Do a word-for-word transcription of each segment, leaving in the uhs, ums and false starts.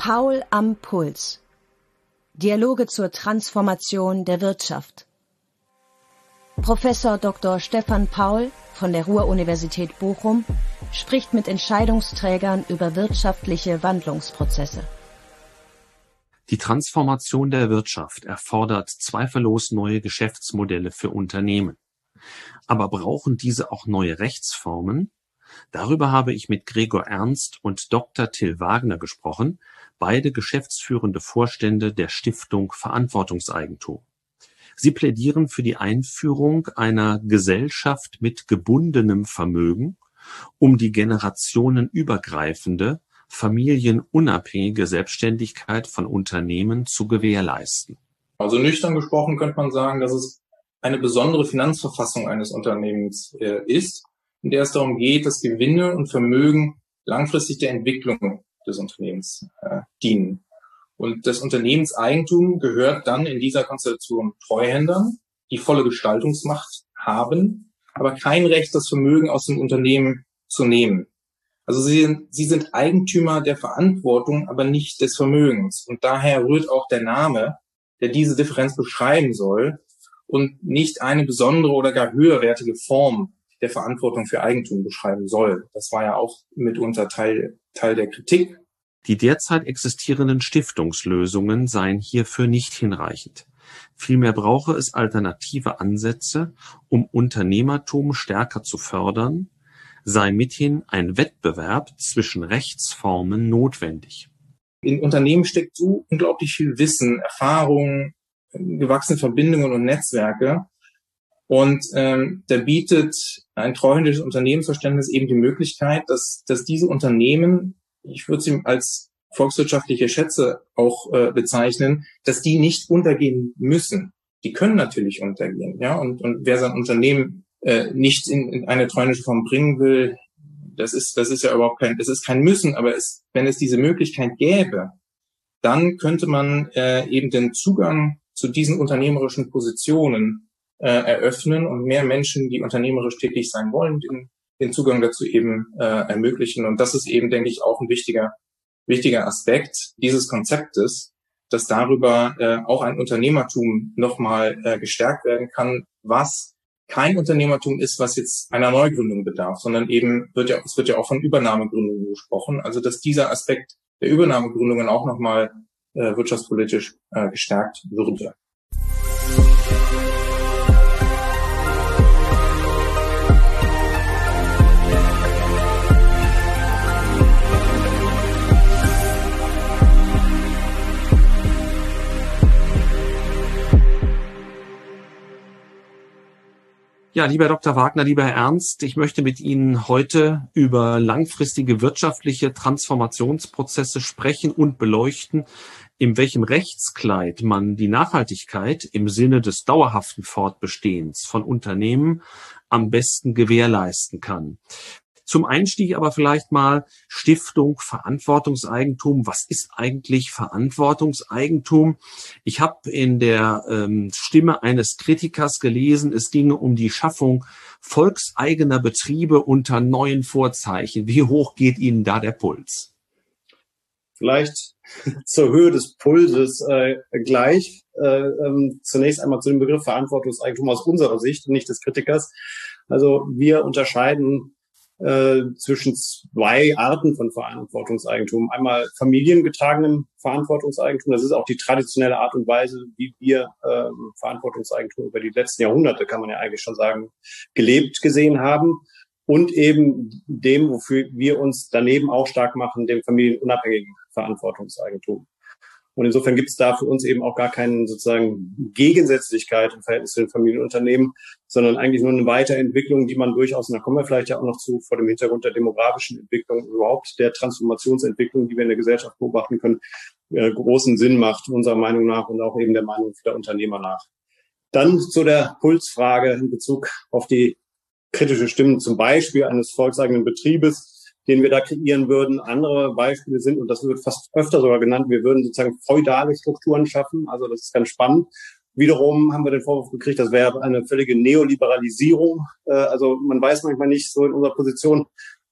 Paul am Puls. Dialoge zur Transformation der Wirtschaft. Professor Doktor Stefan Paul von der Ruhr-Universität Bochum spricht mit Entscheidungsträgern über wirtschaftliche Wandlungsprozesse. Die Transformation der Wirtschaft erfordert zweifellos neue Geschäftsmodelle für Unternehmen. Aber brauchen diese auch neue Rechtsformen? Darüber habe ich mit Gregor Ernst und Doktor Till Wagner gesprochen, beide geschäftsführende Vorstände der Stiftung Verantwortungseigentum. Sie plädieren für die Einführung einer Gesellschaft mit gebundenem Vermögen, um die generationenübergreifende, familienunabhängige Selbstständigkeit von Unternehmen zu gewährleisten. Also nüchtern gesprochen könnte man sagen, dass es eine besondere Finanzverfassung eines Unternehmens äh, ist, in der es darum geht, dass Gewinne und Vermögen langfristig der Entwicklung des Unternehmens äh, dienen. Und das Unternehmenseigentum gehört dann in dieser Konstellation Treuhändern, die volle Gestaltungsmacht haben, aber kein Recht, das Vermögen aus dem Unternehmen zu nehmen. Also sie sind, sie sind Eigentümer der Verantwortung, aber nicht des Vermögens. Und daher rührt auch der Name, der diese Differenz beschreiben soll und nicht eine besondere oder gar höherwertige Form der Verantwortung für Eigentum beschreiben soll. Das war ja auch mitunter Teil, Teil der Kritik. Die derzeit existierenden Stiftungslösungen seien hierfür nicht hinreichend. Vielmehr brauche es alternative Ansätze, um Unternehmertum stärker zu fördern, sei mithin ein Wettbewerb zwischen Rechtsformen notwendig. In Unternehmen steckt so unglaublich viel Wissen, Erfahrung, gewachsene Verbindungen und Netzwerke. Und ähm, da bietet ein treuhänderisches Unternehmensverständnis eben die Möglichkeit, dass, dass diese Unternehmen, ich würde sie als volkswirtschaftliche Schätze auch äh, bezeichnen, dass die nicht untergehen müssen. Die können natürlich untergehen, ja. Und, und wer sein Unternehmen äh, nicht in, in eine treuhänderische Form bringen will, das ist, das ist ja überhaupt kein, das ist kein Müssen. Aber es, wenn es diese Möglichkeit gäbe, dann könnte man äh, eben den Zugang zu diesen unternehmerischen Positionen äh, eröffnen und mehr Menschen, die unternehmerisch tätig sein wollen, den, den Zugang dazu eben äh, ermöglichen. Und das ist eben, denke ich, auch ein wichtiger, wichtiger Aspekt dieses Konzeptes, dass darüber äh, auch ein Unternehmertum nochmal äh, gestärkt werden kann, was kein Unternehmertum ist, was jetzt einer Neugründung bedarf, sondern eben wird ja, es wird ja auch von Übernahmegründungen gesprochen. Also dass dieser Aspekt der Übernahmegründungen auch nochmal äh, wirtschaftspolitisch äh, gestärkt würde. Ja, lieber Doktor Wagner, lieber Herr Ernst, ich möchte mit Ihnen heute über langfristige wirtschaftliche Transformationsprozesse sprechen und beleuchten, in welchem Rechtskleid man die Nachhaltigkeit im Sinne des dauerhaften Fortbestehens von Unternehmen am besten gewährleisten kann. Zum Einstieg aber vielleicht mal Stiftung Verantwortungseigentum. Was ist eigentlich Verantwortungseigentum? Ich habe in der ähm, Stimme eines Kritikers gelesen, es ginge um die Schaffung volkseigener Betriebe unter neuen Vorzeichen. Wie hoch geht Ihnen da der Puls? Vielleicht zur Höhe des Pulses äh, gleich. Äh, ähm, zunächst einmal zu dem Begriff Verantwortungseigentum aus unserer Sicht, nicht des Kritikers. Also wir unterscheiden Äh, zwischen zwei Arten von Verantwortungseigentum. Einmal familiengetragenem Verantwortungseigentum. Das ist auch die traditionelle Art und Weise, wie wir äh, Verantwortungseigentum über die letzten Jahrhunderte, kann man ja eigentlich schon sagen, gelebt gesehen haben. Und eben dem, wofür wir uns daneben auch stark machen, dem familienunabhängigen Verantwortungseigentum. Und insofern gibt es da für uns eben auch gar keine sozusagen Gegensätzlichkeit im Verhältnis zu den Familienunternehmen, sondern eigentlich nur eine Weiterentwicklung, die man durchaus, und da kommen wir vielleicht ja auch noch zu, vor dem Hintergrund der demografischen Entwicklung, überhaupt der Transformationsentwicklung, die wir in der Gesellschaft beobachten können, äh, großen Sinn macht, unserer Meinung nach und auch eben der Meinung der Unternehmer nach. Dann zu der Pulsfrage in Bezug auf die kritische Stimmen, zum Beispiel eines volkseigenen Betriebes, den wir da kreieren würden. Andere Beispiele sind, und das wird fast öfter sogar genannt, wir würden sozusagen feudale Strukturen schaffen. Also das ist ganz spannend. Wiederum haben wir den Vorwurf gekriegt, das wäre eine völlige Neoliberalisierung. Äh, also man weiß manchmal nicht so in unserer Position,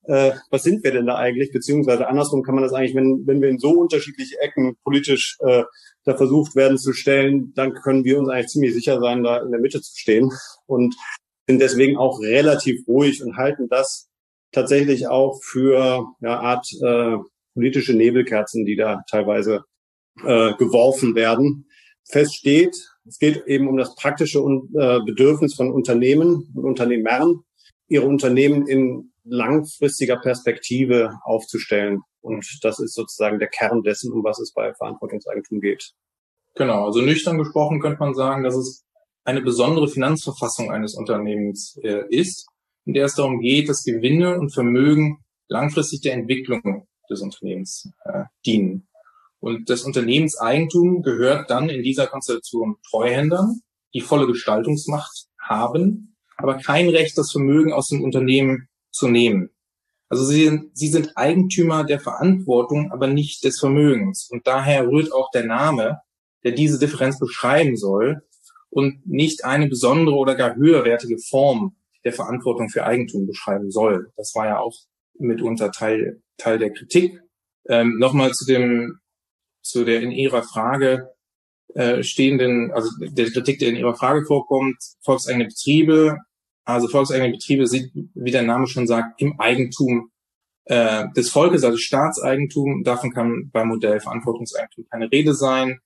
äh, was sind wir denn da eigentlich? Beziehungsweise andersrum kann man das eigentlich, wenn, wenn wir in so unterschiedliche Ecken politisch äh, da versucht werden zu stellen, dann können wir uns eigentlich ziemlich sicher sein, da in der Mitte zu stehen und sind deswegen auch relativ ruhig und halten das tatsächlich auch für eine Art äh, politische Nebelkerzen, die da teilweise äh, geworfen werden. Fest steht, es geht eben um das praktische äh, Bedürfnis von Unternehmen und Unternehmern, ihre Unternehmen in langfristiger Perspektive aufzustellen. Und das ist sozusagen der Kern dessen, um was es bei Verantwortungseigentum geht. Genau, also nüchtern gesprochen könnte man sagen, dass es eine besondere Finanzverfassung eines Unternehmens äh, ist, in der es darum geht, dass Gewinne und Vermögen langfristig der Entwicklung des Unternehmens äh, dienen. Und das Unternehmenseigentum gehört dann in dieser Konstellation Treuhändern, die volle Gestaltungsmacht haben, aber kein Recht, das Vermögen aus dem Unternehmen zu nehmen. Also sie, sie sind Eigentümer der Verantwortung, aber nicht des Vermögens. Und daher rührt auch der Name, der diese Differenz beschreiben soll und nicht eine besondere oder gar höherwertige Form der Verantwortung für Eigentum beschreiben soll. Das war ja auch mitunter Teil, Teil der Kritik. Ähm, Nochmal zu dem, zu der in Ihrer Frage äh, stehenden, also der Kritik, der in Ihrer Frage vorkommt, volkseigene Betriebe. Also volkseigene Betriebe sind, wie der Name schon sagt, im Eigentum äh, des Volkes, also Staatseigentum. Davon kann beim Modell Verantwortungseigentum keine Rede sein.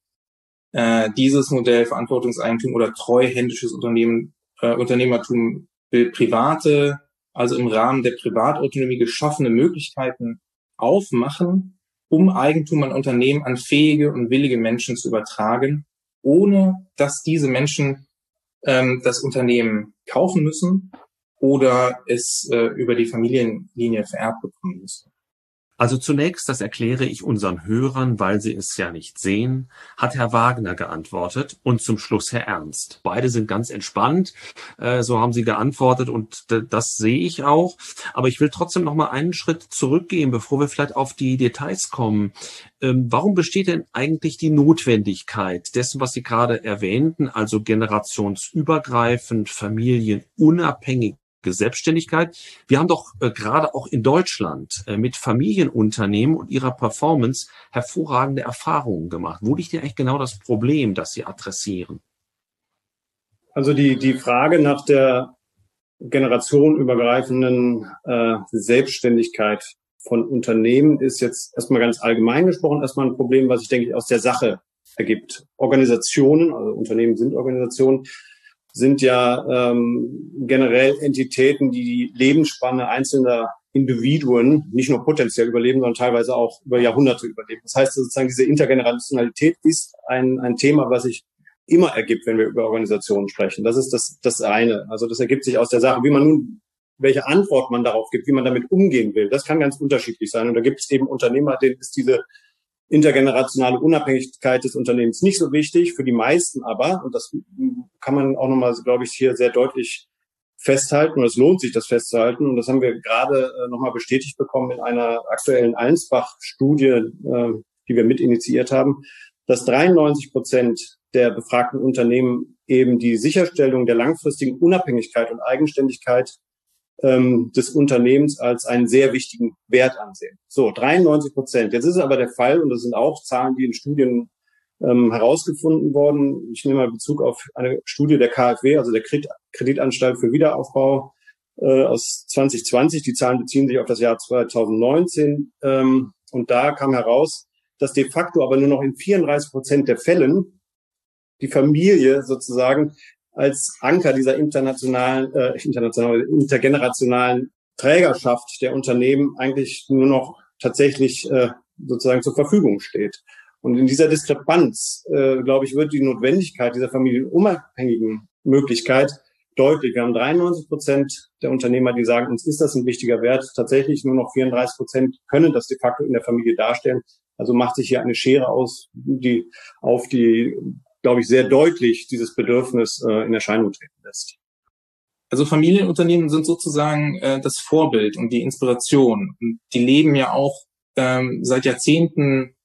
Äh, dieses Modell Verantwortungseigentum oder treuhändisches Unternehmen, äh, Unternehmertum will private, also im Rahmen der Privatautonomie geschaffene Möglichkeiten aufmachen, um Eigentum an Unternehmen an fähige und willige Menschen zu übertragen, ohne dass diese Menschen ähm, das Unternehmen kaufen müssen oder es äh, über die Familienlinie vererbt bekommen müssen. Also zunächst, das erkläre ich unseren Hörern, weil sie es ja nicht sehen, hat Herr Wagner geantwortet und zum Schluss Herr Ernst. Beide sind ganz entspannt, äh, so haben sie geantwortet und d- das sehe ich auch. Aber ich will trotzdem noch mal einen Schritt zurückgehen, bevor wir vielleicht auf die Details kommen. Ähm, warum besteht denn eigentlich die Notwendigkeit dessen, was Sie gerade erwähnten, also generationsübergreifend, familienunabhängig, Selbstständigkeit? Wir haben doch äh, gerade auch in Deutschland äh, mit Familienunternehmen und ihrer Performance hervorragende Erfahrungen gemacht. Wo liegt denn eigentlich genau das Problem, das Sie adressieren? Also die, die Frage nach der generationenübergreifenden äh, Selbstständigkeit von Unternehmen ist jetzt erstmal ganz allgemein gesprochen erstmal ein Problem, was sich, denke ich, aus der Sache ergibt. Organisationen, also Unternehmen sind Organisationen, sind ja ähm, generell Entitäten, die die Lebensspanne einzelner Individuen nicht nur potenziell überleben, sondern teilweise auch über Jahrhunderte überleben. Das heißt sozusagen, diese Intergenerationalität ist ein, ein Thema, was sich immer ergibt, wenn wir über Organisationen sprechen. Das ist das, das eine. Also das ergibt sich aus der Sache, wie man nun, welche Antwort man darauf gibt, wie man damit umgehen will. Das kann ganz unterschiedlich sein. Und da gibt es eben Unternehmer, denen ist diese intergenerationale Unabhängigkeit des Unternehmens nicht so wichtig, für die meisten aber, und das kann man auch nochmal, glaube ich, hier sehr deutlich festhalten, und es lohnt sich, das festzuhalten, und das haben wir gerade äh, nochmal bestätigt bekommen in einer aktuellen Allensbach-Studie, äh, die wir mit initiiert haben, dass dreiundneunzig Prozent der befragten Unternehmen eben die Sicherstellung der langfristigen Unabhängigkeit und Eigenständigkeit ähm, des Unternehmens als einen sehr wichtigen Wert ansehen. So, dreiundneunzig Prozent. Jetzt ist es aber der Fall, und das sind auch Zahlen, die in Studien ähm, herausgefunden worden. Ich nehme mal Bezug auf eine Studie der K f W, also der Kreditanstalt für Wiederaufbau äh, aus zwanzig zwanzig. Die Zahlen beziehen sich auf das Jahr zweitausendneunzehn. Ähm, und da kam heraus, dass de facto aber nur noch in vierunddreißig Prozent der Fällen die Familie sozusagen als Anker dieser internationalen, äh, internationalen, intergenerationalen Trägerschaft der Unternehmen eigentlich nur noch tatsächlich äh, sozusagen zur Verfügung steht. Und in dieser Diskrepanz, äh, glaube ich, wird die Notwendigkeit dieser familienunabhängigen Möglichkeit deutlich. Wir haben dreiundneunzig Prozent der Unternehmer, die sagen, uns ist das ein wichtiger Wert. Tatsächlich nur noch vierunddreißig Prozent können das de facto in der Familie darstellen. Also macht sich hier eine Schere aus, die auf die, glaube ich, sehr deutlich dieses Bedürfnis äh, in Erscheinung treten lässt. Also Familienunternehmen sind sozusagen äh, das Vorbild und die Inspiration. Und die leben ja auch ähm, seit Jahrzehnten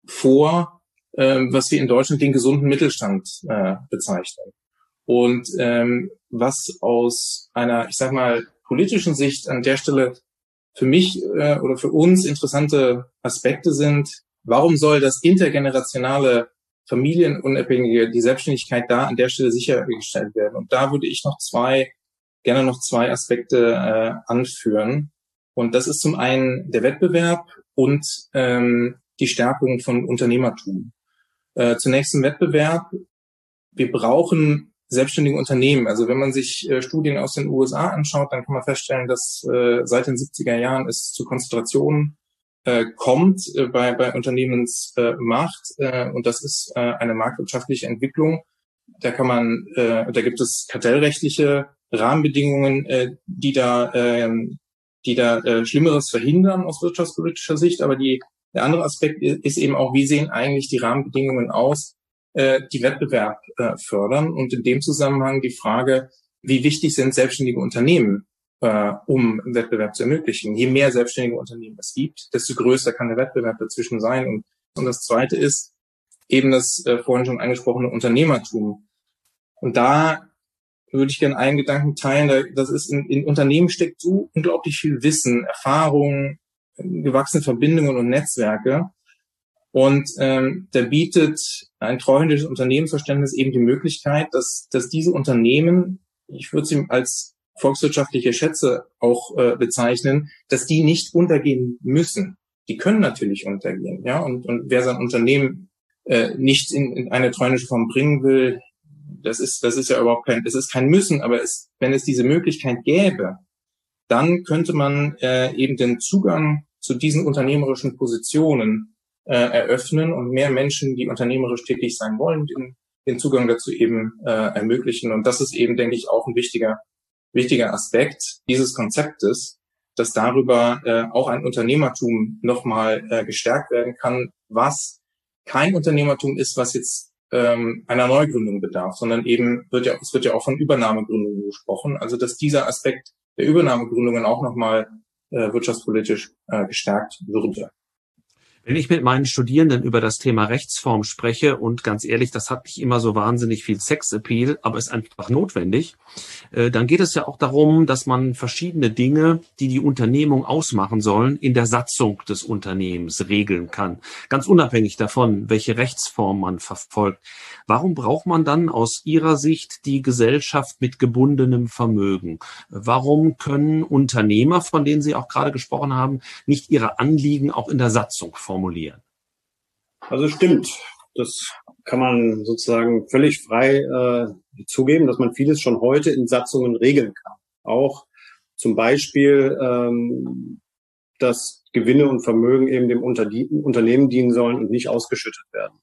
vor, äh, was wir in Deutschland den gesunden Mittelstand äh, bezeichnen. Und ähm, was aus einer, ich sag mal, politischen Sicht an der Stelle für mich äh, oder für uns interessante Aspekte sind, warum soll das intergenerationale Familienunabhängige, die Selbstständigkeit da an der Stelle sichergestellt werden? Und da würde ich noch zwei, gerne noch zwei Aspekte äh, anführen. Und das ist zum einen der Wettbewerb und ähm, die Stärkung von Unternehmertum. Äh, zunächst zum Wettbewerb. Wir brauchen selbstständige Unternehmen. Also wenn man sich äh, Studien aus den U S A anschaut, dann kann man feststellen, dass äh, seit den siebziger Jahren es zu Konzentrationen äh, kommt äh, bei, bei Unternehmensmacht. Äh, und das ist äh, eine marktwirtschaftliche Entwicklung. Da kann man, äh, da gibt es kartellrechtliche Rahmenbedingungen, äh, die da, äh, die da äh, Schlimmeres verhindern aus wirtschaftspolitischer Sicht. Aber die, der andere Aspekt ist eben auch, wie sehen eigentlich die Rahmenbedingungen aus, die Wettbewerb äh, fördern. Und in dem Zusammenhang die Frage, wie wichtig sind selbstständige Unternehmen, äh, um Wettbewerb zu ermöglichen. Je mehr selbstständige Unternehmen es gibt, desto größer kann der Wettbewerb dazwischen sein. Und, und das Zweite ist eben das äh, vorhin schon angesprochene Unternehmertum. Und da würde ich gerne einen Gedanken teilen. Das ist in, in Unternehmen steckt so unglaublich viel Wissen, Erfahrung, gewachsene Verbindungen und Netzwerke. Und ähm, da bietet ein treuhändiges Unternehmensverständnis eben die Möglichkeit, dass, dass diese Unternehmen, ich würde sie als volkswirtschaftliche Schätze auch äh, bezeichnen, dass die nicht untergehen müssen. Die können natürlich untergehen, ja. Und, und wer sein Unternehmen äh, nicht in, in eine treuhändische Form bringen will, das ist, das ist ja überhaupt kein, es ist kein Müssen. Aber es, wenn es diese Möglichkeit gäbe, dann könnte man äh, eben den Zugang zu diesen unternehmerischen Positionen eröffnen und mehr Menschen, die unternehmerisch tätig sein wollen, den, den Zugang dazu eben äh, ermöglichen. Und das ist eben, denke ich, auch ein wichtiger wichtiger Aspekt dieses Konzeptes, dass darüber äh, auch ein Unternehmertum nochmal äh, gestärkt werden kann, was kein Unternehmertum ist, was jetzt ähm, einer Neugründung bedarf, sondern eben wird ja, es wird ja auch von Übernahmegründungen gesprochen, also dass dieser Aspekt der Übernahmegründungen auch nochmal äh, wirtschaftspolitisch äh, gestärkt würde. Wenn ich mit meinen Studierenden über das Thema Rechtsform spreche, und ganz ehrlich, das hat nicht immer so wahnsinnig viel Sexappeal, aber ist einfach notwendig, dann geht es ja auch darum, dass man verschiedene Dinge, die die Unternehmung ausmachen sollen, in der Satzung des Unternehmens regeln kann. Ganz unabhängig davon, welche Rechtsform man verfolgt. Warum braucht man dann aus Ihrer Sicht die Gesellschaft mit gebundenem Vermögen? Warum können Unternehmer, von denen Sie auch gerade gesprochen haben, nicht ihre Anliegen auch in der Satzung formulieren? formulieren. Also stimmt, das kann man sozusagen völlig frei äh, zugeben, dass man vieles schon heute in Satzungen regeln kann. Auch zum Beispiel, ähm, dass Gewinne und Vermögen eben dem Unterdien- Unternehmen dienen sollen und nicht ausgeschüttet werden.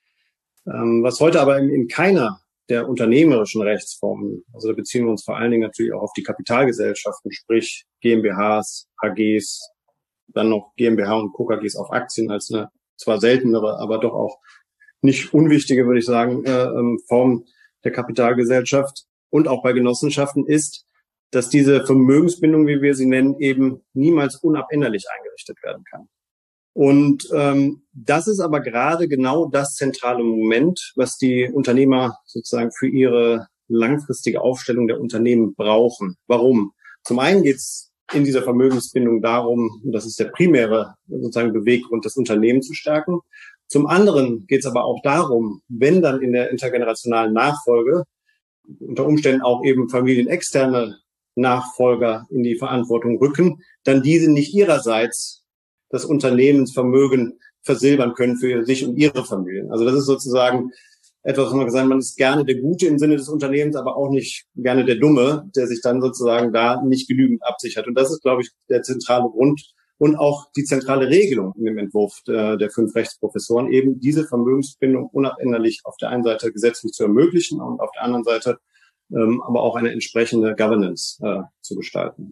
Ähm, was heute aber in, in keiner der unternehmerischen Rechtsformen, also da beziehen wir uns vor allen Dingen natürlich auch auf die Kapitalgesellschaften, sprich GmbHs, A Gs, dann noch GmbH und Co. K Gs auf Aktien als eine zwar seltenere, aber doch auch nicht unwichtige, würde ich sagen, äh, Form der Kapitalgesellschaft und auch bei Genossenschaften ist, dass diese Vermögensbindung, wie wir sie nennen, eben niemals unabänderlich eingerichtet werden kann. Und ähm, das ist aber gerade genau das zentrale Moment, was die Unternehmer sozusagen für ihre langfristige Aufstellung der Unternehmen brauchen. Warum? Zum einen geht es in dieser Vermögensbindung darum, und das ist der primäre sozusagen Beweggrund, das Unternehmen zu stärken. Zum anderen geht es aber auch darum, wenn dann in der intergenerationalen Nachfolge unter Umständen auch eben familienexterne Nachfolger in die Verantwortung rücken, dann diese nicht ihrerseits das Unternehmensvermögen versilbern können für sich und ihre Familien. Also das ist sozusagen etwas, was man gesagt hat, man ist gerne der Gute im Sinne des Unternehmens, aber auch nicht gerne der Dumme, der sich dann sozusagen da nicht genügend absichert. Und das ist, glaube ich, der zentrale Grund und auch die zentrale Regelung in dem Entwurf der, der fünf Rechtsprofessoren, eben diese Vermögensbindung unabänderlich auf der einen Seite gesetzlich zu ermöglichen und auf der anderen Seite ähm, aber auch eine entsprechende Governance äh, zu gestalten.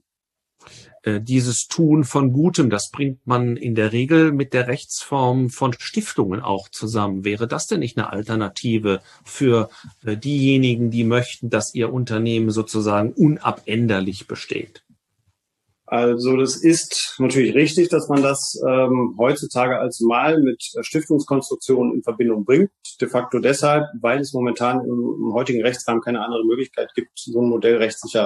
Dieses Tun von Gutem, das bringt man in der Regel mit der Rechtsform von Stiftungen auch zusammen. Wäre das denn nicht eine Alternative für diejenigen, die möchten, dass ihr Unternehmen sozusagen unabänderlich besteht? Also das ist natürlich richtig, dass man das ähm, heutzutage als mal mit Stiftungskonstruktionen in Verbindung bringt. De facto deshalb, weil es momentan im, im heutigen Rechtsrahmen keine andere Möglichkeit gibt, so ein Modell rechtssicher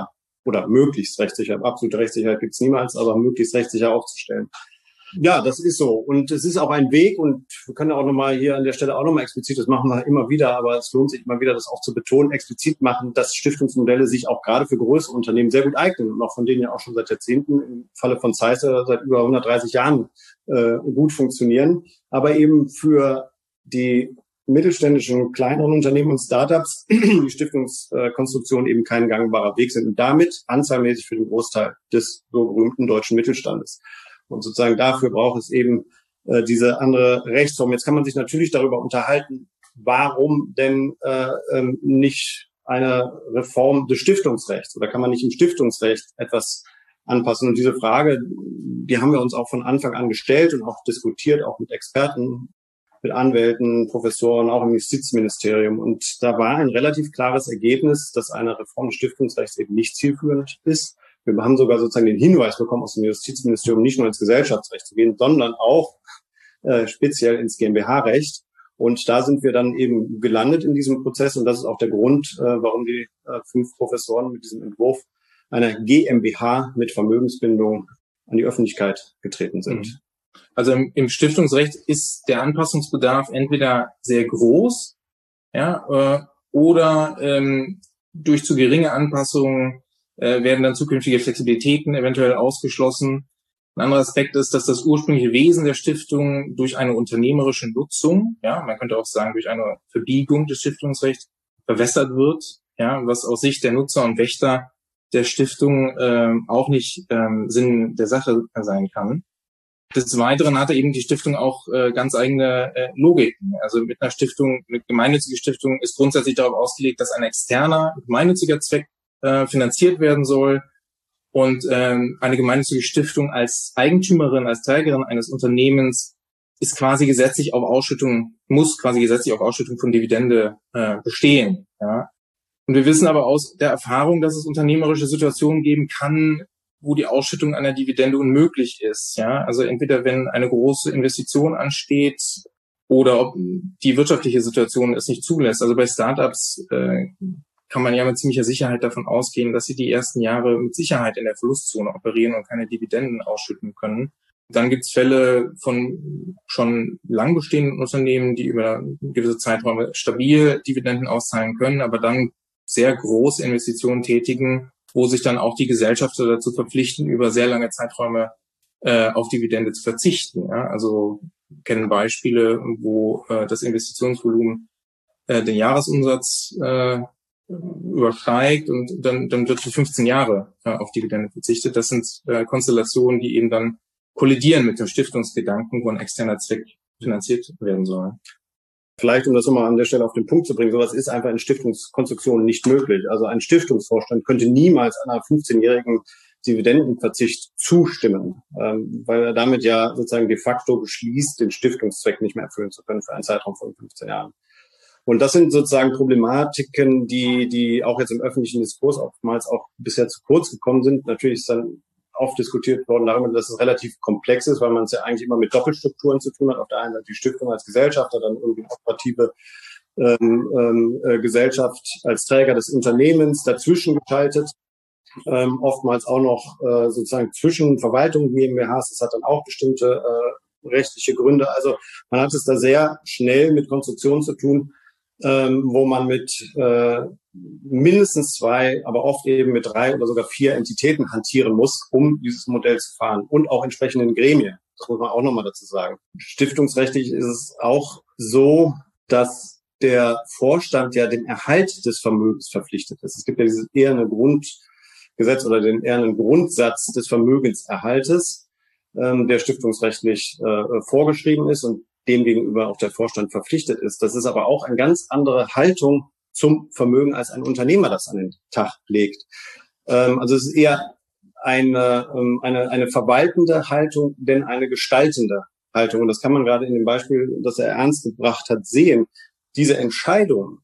oder möglichst rechtssicher, absolute Rechtssicherheit gibt's niemals, aber möglichst rechtssicher aufzustellen. Ja, das ist so. Und es ist auch ein Weg, und wir können auch nochmal hier an der Stelle auch nochmal explizit, das machen wir immer wieder, aber es lohnt sich immer wieder, das auch zu betonen, explizit machen, dass Stiftungsmodelle sich auch gerade für größere Unternehmen sehr gut eignen und auch von denen ja auch schon seit Jahrzehnten, im Falle von Zeiss seit über hundertdreißig Jahren äh, gut funktionieren, aber eben für die mittelständischen, kleineren Unternehmen und Startups die Stiftungskonstruktion eben kein gangbarer Weg sind und damit anzahlmäßig für den Großteil des so berühmten deutschen Mittelstandes. Und sozusagen dafür braucht es eben äh, diese andere Rechtsform. Jetzt kann man sich natürlich darüber unterhalten, warum denn äh, ähm, nicht eine Reform des Stiftungsrechts oder kann man nicht im Stiftungsrecht etwas anpassen? Und diese Frage, die haben wir uns auch von Anfang an gestellt und auch diskutiert, auch mit Experten, mit Anwälten, Professoren, auch im Justizministerium. Und da war ein relativ klares Ergebnis, dass eine Reform des Stiftungsrechts eben nicht zielführend ist. Wir haben sogar sozusagen den Hinweis bekommen aus dem Justizministerium, nicht nur ins Gesellschaftsrecht zu gehen, sondern auch äh, speziell ins GmbH-Recht. Und da sind wir dann eben gelandet in diesem Prozess. Und das ist auch der Grund, äh, warum die äh, fünf Professoren mit diesem Entwurf einer GmbH mit Vermögensbindung an die Öffentlichkeit getreten sind. Also im, im Stiftungsrecht ist der Anpassungsbedarf entweder sehr groß, ja, äh, oder ähm, durch zu geringe Anpassungen äh, werden dann zukünftige Flexibilitäten eventuell ausgeschlossen. Ein anderer Aspekt ist, dass das ursprüngliche Wesen der Stiftung durch eine unternehmerische Nutzung, ja, man könnte auch sagen durch eine Verbiegung des Stiftungsrechts verwässert wird, ja, was aus Sicht der Nutzer und Wächter der Stiftung äh, auch nicht ähm, Sinn der Sache sein kann. Des Weiteren hatte eben die Stiftung auch äh, ganz eigene äh, Logiken. Also mit einer Stiftung, eine gemeinnützige Stiftung ist grundsätzlich darauf ausgelegt, dass ein externer gemeinnütziger Zweck äh, finanziert werden soll und ähm, eine gemeinnützige Stiftung als Eigentümerin, als Trägerin eines Unternehmens ist quasi gesetzlich auf Ausschüttung, muss quasi gesetzlich auf Ausschüttung von Dividende äh, bestehen. Ja. Und wir wissen aber aus der Erfahrung, dass es unternehmerische Situationen geben kann, wo die Ausschüttung einer Dividende unmöglich ist. Ja, also entweder wenn eine große Investition ansteht oder ob die wirtschaftliche Situation es nicht zulässt. Also bei Startups äh, kann man ja mit ziemlicher Sicherheit davon ausgehen, dass sie die ersten Jahre mit Sicherheit in der Verlustzone operieren und keine Dividenden ausschütten können. Dann gibt es Fälle von schon lang bestehenden Unternehmen, die über gewisse Zeiträume stabil Dividenden auszahlen können, aber dann sehr große Investitionen tätigen, wo sich dann auch die Gesellschafter dazu verpflichten, über sehr lange Zeiträume äh, auf Dividende zu verzichten. Ja? Also kennen Beispiele, wo äh, das Investitionsvolumen äh, den Jahresumsatz äh, übersteigt und dann, dann wird für fünfzehn Jahre äh, auf Dividende verzichtet. Das sind äh, Konstellationen, die eben dann kollidieren mit dem Stiftungsgedanken, wo ein externer Zweck finanziert werden soll. Vielleicht, um das nochmal an der Stelle auf den Punkt zu bringen, sowas ist einfach in Stiftungskonstruktionen nicht möglich. Also ein Stiftungsvorstand könnte niemals einer fünfzehnjährigen Dividendenverzicht zustimmen, ähm, weil er damit ja sozusagen de facto beschließt, den Stiftungszweck nicht mehr erfüllen zu können für einen Zeitraum von fünfzehn Jahren. Und das sind sozusagen Problematiken, die die auch jetzt im öffentlichen Diskurs oftmals auch bisher zu kurz gekommen sind. Natürlich ist dann oft diskutiert worden darüber, dass es relativ komplex ist, weil man es ja eigentlich immer mit Doppelstrukturen zu tun hat. Auf der einen Seite die Stiftung als Gesellschafter, dann irgendwie eine operative ähm, ähm, äh, Gesellschaft als Träger des Unternehmens dazwischen geschaltet. Ähm, oftmals auch noch äh, sozusagen zwischen Verwaltung und GmbHs. Das hat dann auch bestimmte äh, rechtliche Gründe. Also man hat es da sehr schnell mit Konstruktionen zu tun, ähm, wo man mit äh, mindestens zwei, aber oft eben mit drei oder sogar vier Entitäten hantieren muss, um dieses Modell zu fahren und auch entsprechenden Gremien. Das muss man auch nochmal dazu sagen. Stiftungsrechtlich ist es auch so, dass der Vorstand ja dem Erhalt des Vermögens verpflichtet ist. Es gibt ja dieses eherne Grundgesetz oder den ehernen Grundsatz des Vermögenserhaltes, ähm, der stiftungsrechtlich äh, vorgeschrieben ist und dem gegenüber auch der Vorstand verpflichtet ist. Das ist aber auch eine ganz andere Haltung zum Vermögen, als ein Unternehmer das an den Tag legt. Ähm, also es ist eher eine, ähm, eine, eine verwaltende Haltung, denn eine gestaltende Haltung. Und das kann man gerade in dem Beispiel, das er ernst gebracht hat, sehen. Diese Entscheidung,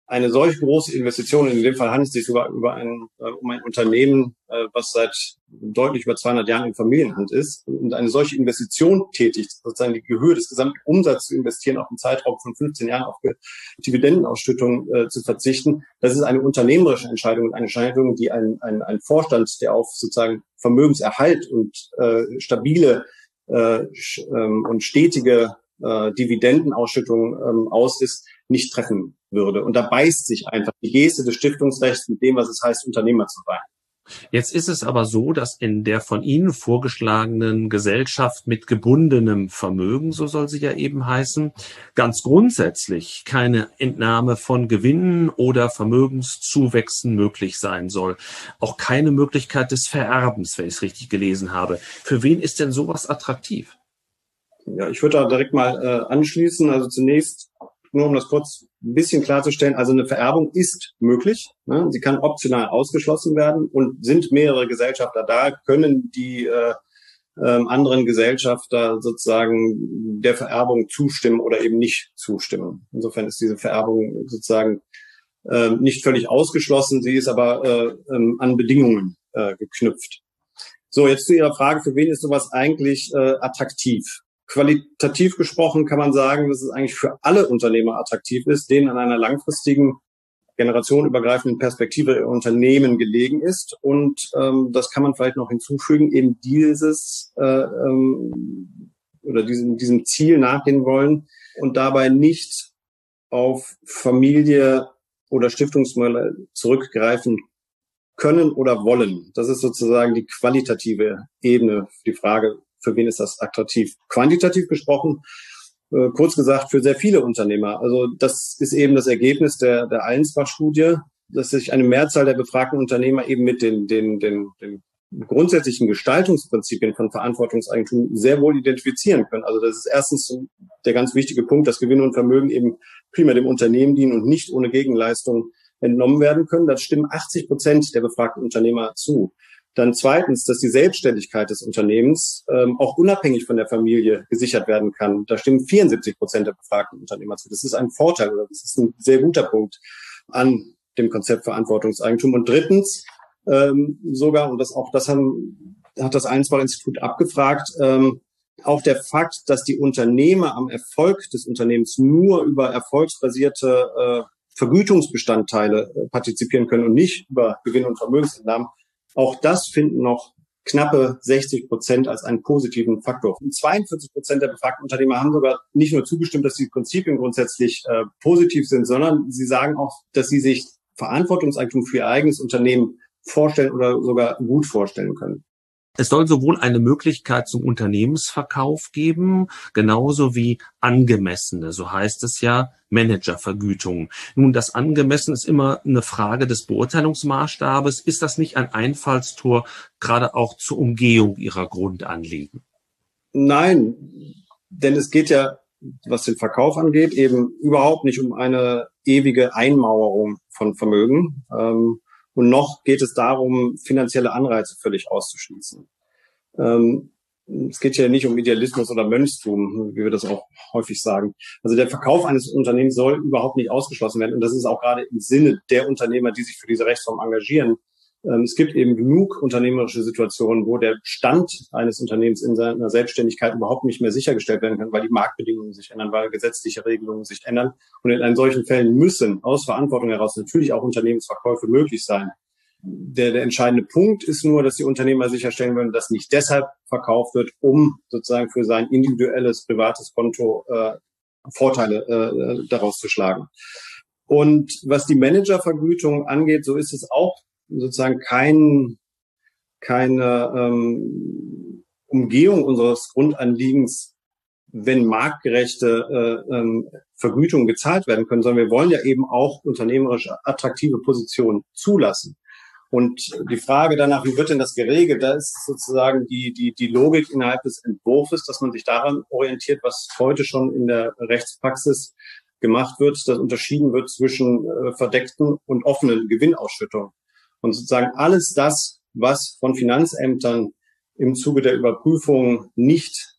eine solch große Investition, in dem Fall handelt es sich sogar über ein, äh, um ein Unternehmen, äh, was seit deutlich über zweihundert Jahren in Familienhand ist, und eine solche Investition tätigt, sozusagen die Höhe des gesamten Umsatzes zu investieren, auf einen Zeitraum von fünfzehn Jahren auf Dividendenausschüttung äh, zu verzichten, das ist eine unternehmerische Entscheidung und eine Entscheidung, die ein, ein, ein Vorstand, der auf sozusagen Vermögenserhalt und äh, stabile äh, ähm, und stetige äh, Dividendenausschüttung ähm, aus ist, nicht treffen würde. Und da beißt sich einfach die Geste des Stiftungsrechts mit dem, was es heißt, Unternehmer zu sein. Jetzt ist es aber so, dass in der von Ihnen vorgeschlagenen Gesellschaft mit gebundenem Vermögen, so soll sie ja eben heißen, ganz grundsätzlich keine Entnahme von Gewinnen oder Vermögenszuwächsen möglich sein soll. Auch keine Möglichkeit des Vererbens, wenn ich es richtig gelesen habe. Für wen ist denn sowas attraktiv? Ja, ich würde da direkt mal äh, anschließen. Also zunächst, nur um das kurz ein bisschen klarzustellen, also eine Vererbung ist möglich. Ne? Sie kann optional ausgeschlossen werden, und sind mehrere Gesellschafter da, können die äh, äh, anderen Gesellschafter sozusagen der Vererbung zustimmen oder eben nicht zustimmen. Insofern ist diese Vererbung sozusagen äh, nicht völlig ausgeschlossen, sie ist aber äh, äh, an Bedingungen äh, geknüpft. So, jetzt zu Ihrer Frage, für wen ist sowas eigentlich äh, attraktiv? Qualitativ gesprochen kann man sagen, dass es eigentlich für alle Unternehmer attraktiv ist, denen an einer langfristigen, generationenübergreifenden Perspektive ihr Unternehmen gelegen ist. Und ähm, das kann man vielleicht noch hinzufügen, eben dieses äh, ähm, oder diesem, diesem Ziel nachgehen wollen und dabei nicht auf Familie oder Stiftungsmodelle zurückgreifen können oder wollen. Das ist sozusagen die qualitative Ebene für die Frage, für wen ist das attraktiv? Quantitativ gesprochen, äh, kurz gesagt, für sehr viele Unternehmer. Also das ist eben das Ergebnis der, der Allensbach-Studie, dass sich eine Mehrzahl der befragten Unternehmer eben mit den, den, den, den grundsätzlichen Gestaltungsprinzipien von Verantwortungseigentum sehr wohl identifizieren können. Also das ist erstens der ganz wichtige Punkt, dass Gewinn und Vermögen eben primär dem Unternehmen dienen und nicht ohne Gegenleistung entnommen werden können. Das stimmen achtzig Prozent der befragten Unternehmer zu. Dann zweitens, dass die Selbstständigkeit des Unternehmens ähm, auch unabhängig von der Familie gesichert werden kann. Da stimmen vierundsiebzig Prozent der befragten Unternehmer zu. Das ist ein Vorteil, oder das ist ein sehr guter Punkt an dem Konzept Verantwortungseigentum. Und drittens ähm, sogar, und das auch das haben, hat das Allensbach-Institut abgefragt, ähm, auch der Fakt, dass die Unternehmer am Erfolg des Unternehmens nur über erfolgsbasierte äh, Vergütungsbestandteile äh, partizipieren können und nicht über Gewinn- und Vermögensentnahmen. Auch das finden noch knappe sechzig Prozent als einen positiven Faktor. Und zweiundvierzig Prozent der befragten Unternehmer haben sogar nicht nur zugestimmt, dass die Prinzipien grundsätzlich äh, positiv sind, sondern sie sagen auch, dass sie sich Verantwortungseigentum für ihr eigenes Unternehmen vorstellen oder sogar gut vorstellen können. Es soll sowohl eine Möglichkeit zum Unternehmensverkauf geben, genauso wie angemessene, so heißt es ja, Managervergütungen. Nun, das Angemessen ist immer eine Frage des Beurteilungsmaßstabes. Ist das nicht ein Einfallstor, gerade auch zur Umgehung Ihrer Grundanliegen? Nein, denn es geht ja, was den Verkauf angeht, eben überhaupt nicht um eine ewige Einmauerung von Vermögen. Ähm, Und noch geht es darum, finanzielle Anreize völlig auszuschließen. Ähm, es geht ja nicht um Idealismus oder Mönchstum, wie wir das auch häufig sagen. Also der Verkauf eines Unternehmens soll überhaupt nicht ausgeschlossen werden. Und das ist auch gerade im Sinne der Unternehmer, die sich für diese Rechtsform engagieren. Ähm, es gibt eben genug unternehmerische Situationen, wo der Stand eines Unternehmens in seiner Selbstständigkeit überhaupt nicht mehr sichergestellt werden kann, weil die Marktbedingungen sich ändern, weil gesetzliche Regelungen sich ändern. Und in solchen Fällen müssen aus Verantwortung heraus natürlich auch Unternehmensverkäufe möglich sein. Der, der entscheidende Punkt ist nur, dass die Unternehmer sicherstellen wollen, dass nicht deshalb verkauft wird, um sozusagen für sein individuelles, privates Konto äh, Vorteile äh, daraus zu schlagen. Und was die Managervergütung angeht, so ist es auch sozusagen kein, keine ähm, Umgehung unseres Grundanliegens, wenn marktgerechte äh, ähm, Vergütungen gezahlt werden können, sondern wir wollen ja eben auch unternehmerisch attraktive Positionen zulassen. Und die Frage danach, wie wird denn das geregelt, da ist sozusagen die, die, die Logik innerhalb des Entwurfs, dass man sich daran orientiert, was heute schon in der Rechtspraxis gemacht wird, dass unterschieden wird zwischen äh, verdeckten und offenen Gewinnausschüttungen. Und sozusagen alles das, was von Finanzämtern im Zuge der Überprüfung nicht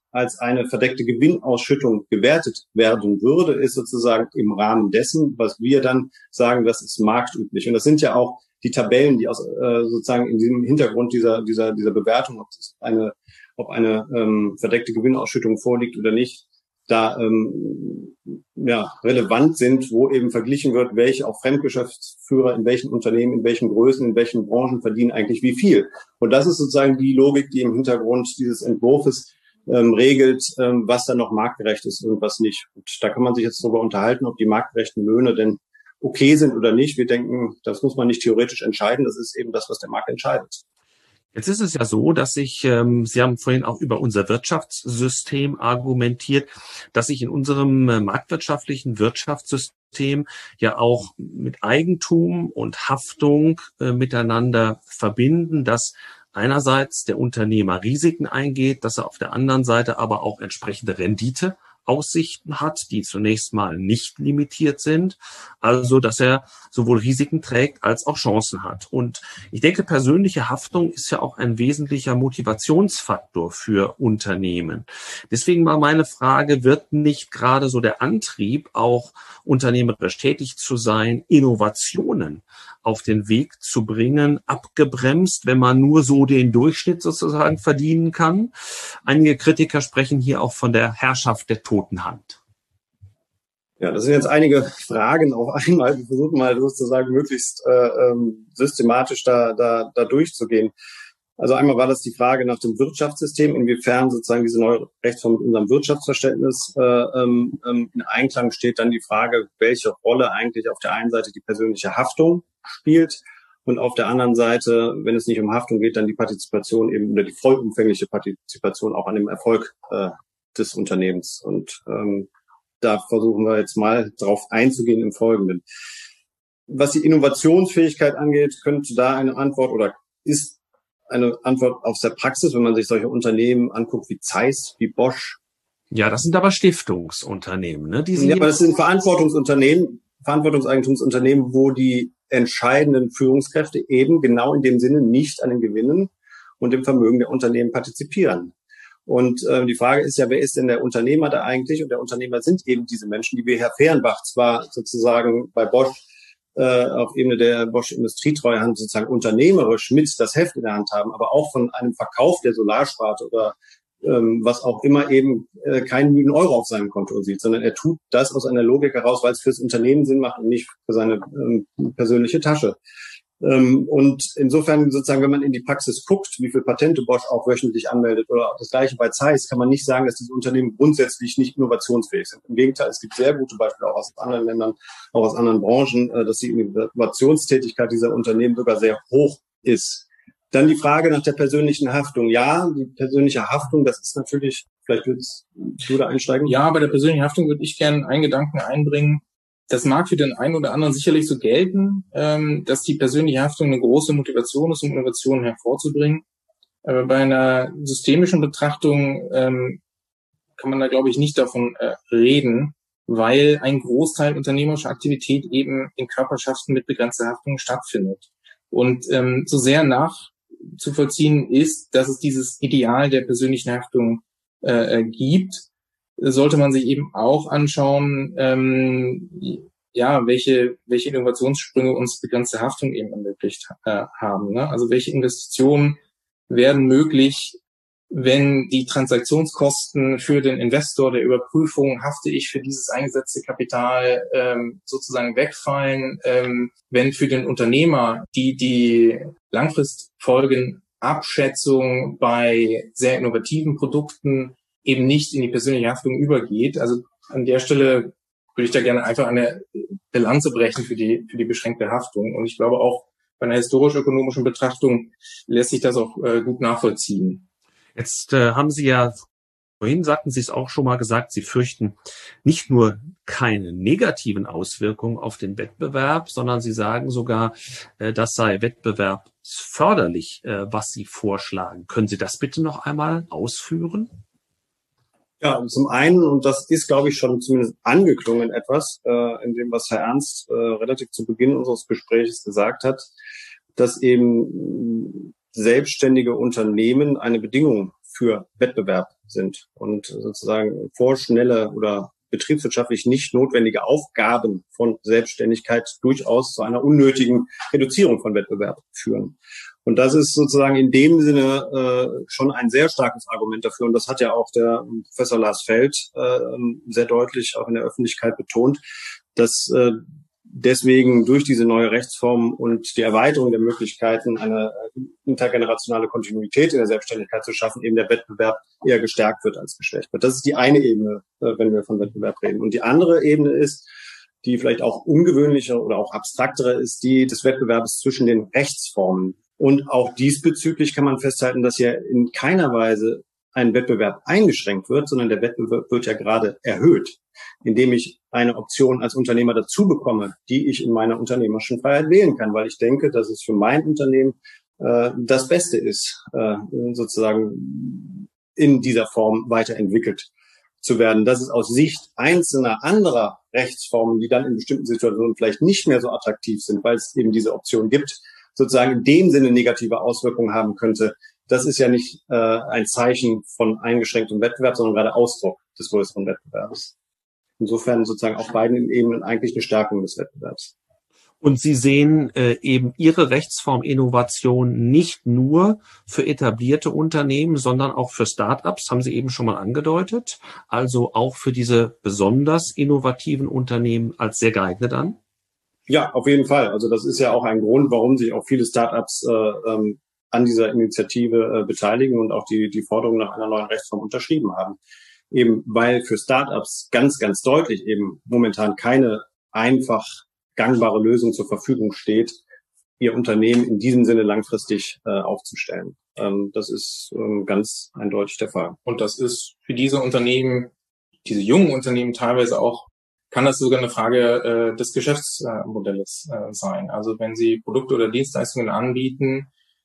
als eine verdeckte Gewinnausschüttung gewertet werden würde, ist sozusagen im Rahmen dessen, was wir dann sagen, das ist marktüblich. Und das sind ja auch die Tabellen, die aus äh, sozusagen in diesem Hintergrund dieser dieser dieser Bewertung, ob es eine ob eine ähm, verdeckte Gewinnausschüttung vorliegt oder nicht, da ähm, ja relevant sind, wo eben verglichen wird, welche auch Fremdgeschäftsführer in welchen Unternehmen, in welchen Größen, in welchen Branchen verdienen eigentlich wie viel. Und das ist sozusagen die Logik, die im Hintergrund dieses Entwurfs ähm, regelt, ähm, was dann noch marktgerecht ist und was nicht. Und da kann man sich jetzt darüber unterhalten, ob die marktgerechten Löhne denn okay sind oder nicht. Wir denken, das muss man nicht theoretisch entscheiden. Das ist eben das, was der Markt entscheidet. Jetzt ist es ja so, dass ich, ähm, Sie haben vorhin auch über unser Wirtschaftssystem argumentiert, dass sich in unserem äh, marktwirtschaftlichen Wirtschaftssystem ja auch mit Eigentum und Haftung äh, miteinander verbinden, dass einerseits der Unternehmer Risiken eingeht, dass er auf der anderen Seite aber auch entsprechende Rendite Aussichten hat, die zunächst mal nicht limitiert sind, also dass er sowohl Risiken trägt als auch Chancen hat. Und ich denke, persönliche Haftung ist ja auch ein wesentlicher Motivationsfaktor für Unternehmen. Deswegen war meine Frage, wird nicht gerade so der Antrieb, auch unternehmerisch tätig zu sein, Innovationen auf den Weg zu bringen, abgebremst, wenn man nur so den Durchschnitt sozusagen verdienen kann? Einige Kritiker sprechen hier auch von der Herrschaft der toten Hand. Ja, das sind jetzt einige Fragen auf einmal. Wir versuchen mal sozusagen möglichst äh, ähm, systematisch da, da, da durchzugehen. Also einmal war das die Frage nach dem Wirtschaftssystem, inwiefern sozusagen diese neue Rechtsform mit unserem Wirtschaftsverständnis äh, ähm, in Einklang steht. Dann die Frage, welche Rolle eigentlich auf der einen Seite die persönliche Haftung spielt und auf der anderen Seite, wenn es nicht um Haftung geht, dann die Partizipation eben oder die vollumfängliche Partizipation auch an dem Erfolg äh, des Unternehmens. Und ähm, da versuchen wir jetzt mal drauf einzugehen im Folgenden. Was die Innovationsfähigkeit angeht, könnte da eine Antwort oder ist eine Antwort aus der Praxis, wenn man sich solche Unternehmen anguckt wie Zeiss, wie Bosch. Ja, das sind aber Stiftungsunternehmen, ne? Die sind ja, aber das sind Verantwortungsunternehmen, Verantwortungseigentumsunternehmen, wo die entscheidenden Führungskräfte eben genau in dem Sinne nicht an den Gewinnen und dem Vermögen der Unternehmen partizipieren. Und äh, die Frage ist ja, wer ist denn der Unternehmer da eigentlich? Und der Unternehmer sind eben diese Menschen, die wir Herr Fehrenbach zwar sozusagen bei Bosch äh, auf Ebene der Bosch Industrietreuhand sozusagen unternehmerisch mit das Heft in der Hand haben, aber auch von einem Verkauf der Solarsparte oder ähm, was auch immer eben äh, keinen müden Euro auf seinem Konto sieht, sondern er tut das aus einer Logik heraus, weil es fürs Unternehmen Sinn macht und nicht für seine ähm, persönliche Tasche. Ähm, und insofern sozusagen, wenn man in die Praxis guckt, wie viel Patente Bosch auch wöchentlich anmeldet oder auch das Gleiche bei Zeiss, kann man nicht sagen, dass diese Unternehmen grundsätzlich nicht innovationsfähig sind. Im Gegenteil, es gibt sehr gute Beispiele auch aus anderen Ländern, auch aus anderen Branchen, äh, dass die Innovationstätigkeit dieser Unternehmen sogar sehr hoch ist. Dann die Frage nach der persönlichen Haftung. Ja, die persönliche Haftung, das ist natürlich, vielleicht würdest du da einsteigen? Ja, bei der persönlichen Haftung würde ich gerne einen Gedanken einbringen. Das mag für den einen oder anderen sicherlich so gelten, ähm, dass die persönliche Haftung eine große Motivation ist, um Innovationen hervorzubringen. Aber bei einer systemischen Betrachtung ähm, kann man da, glaube ich, nicht davon äh, reden, weil ein Großteil unternehmerischer Aktivität eben in Körperschaften mit begrenzter Haftung stattfindet. Und ähm, so sehr nachzuvollziehen ist, dass es dieses Ideal der persönlichen Haftung äh, gibt, sollte man sich eben auch anschauen, ähm, ja, welche welche Innovationssprünge uns begrenzte Haftung eben ermöglicht äh, haben. Ne? Also welche Investitionen werden möglich, wenn die Transaktionskosten für den Investor der Überprüfung, hafte ich für dieses eingesetzte Kapital, ähm, sozusagen wegfallen, ähm, wenn für den Unternehmer die die Langfristfolgenabschätzung bei sehr innovativen Produkten eben nicht in die persönliche Haftung übergeht. Also an der Stelle würde ich da gerne einfach eine Bilanz brechen für die für die beschränkte Haftung. Und ich glaube auch bei einer historisch-ökonomischen Betrachtung lässt sich das auch äh, gut nachvollziehen. Jetzt äh, haben Sie ja, vorhin sagten Sie es auch schon mal gesagt, Sie fürchten nicht nur keine negativen Auswirkungen auf den Wettbewerb, sondern Sie sagen sogar, äh, das sei wettbewerbsförderlich, äh, was Sie vorschlagen. Können Sie das bitte noch einmal ausführen? Ja, zum einen, und das ist, glaube ich, schon zumindest angeklungen etwas, äh, in dem, was Herr Ernst äh, relativ zu Beginn unseres Gesprächs gesagt hat, dass eben selbstständige Unternehmen eine Bedingung für Wettbewerb sind und sozusagen vorschnelle oder betriebswirtschaftlich nicht notwendige Aufgaben von Selbstständigkeit durchaus zu einer unnötigen Reduzierung von Wettbewerb führen. Und das ist sozusagen in dem Sinne äh, schon ein sehr starkes Argument dafür. Und das hat ja auch der Professor Lars Feld äh, sehr deutlich auch in der Öffentlichkeit betont, dass äh, deswegen durch diese neue Rechtsform und die Erweiterung der Möglichkeiten, eine intergenerationale Kontinuität in der Selbstständigkeit zu schaffen, eben der Wettbewerb eher gestärkt wird als geschwächt wird. Das ist die eine Ebene, wenn wir von Wettbewerb reden. Und die andere Ebene ist, die vielleicht auch ungewöhnlicher oder auch abstraktere ist, die des Wettbewerbs zwischen den Rechtsformen. Und auch diesbezüglich kann man festhalten, dass ja in keiner Weise ein Wettbewerb eingeschränkt wird, sondern der Wettbewerb wird ja gerade erhöht, indem ich eine Option als Unternehmer dazu bekomme, die ich in meiner unternehmerischen Freiheit wählen kann, weil ich denke, dass es für mein Unternehmen äh, das Beste ist, äh, sozusagen in dieser Form weiterentwickelt zu werden. Dass es aus Sicht einzelner anderer Rechtsformen, die dann in bestimmten Situationen vielleicht nicht mehr so attraktiv sind, weil es eben diese Option gibt, sozusagen in dem Sinne negative Auswirkungen haben könnte, das ist ja nicht äh, ein Zeichen von eingeschränktem Wettbewerb, sondern gerade Ausdruck des größeren Wettbewerbs. Insofern sozusagen auf beiden Ebenen eigentlich eine Stärkung des Wettbewerbs. Und Sie sehen äh, eben Ihre Rechtsform Innovation nicht nur für etablierte Unternehmen, sondern auch für Start-ups, haben Sie eben schon mal angedeutet, also auch für diese besonders innovativen Unternehmen als sehr geeignet an? Ja, auf jeden Fall. Also das ist ja auch ein Grund, warum sich auch viele Start-ups äh, ähm, an dieser Initiative äh, beteiligen und auch die, die Forderung nach einer neuen Rechtsform unterschrieben haben. Eben weil für Start-ups ganz, ganz deutlich eben momentan keine einfach gangbare Lösung zur Verfügung steht, ihr Unternehmen in diesem Sinne langfristig äh, aufzustellen. Ähm, das ist ähm, ganz eindeutig der Fall. Und das ist für diese Unternehmen, diese jungen Unternehmen teilweise auch, kann das sogar eine Frage äh, des Geschäftsmodells äh, sein. Also wenn Sie Produkte oder Dienstleistungen anbieten,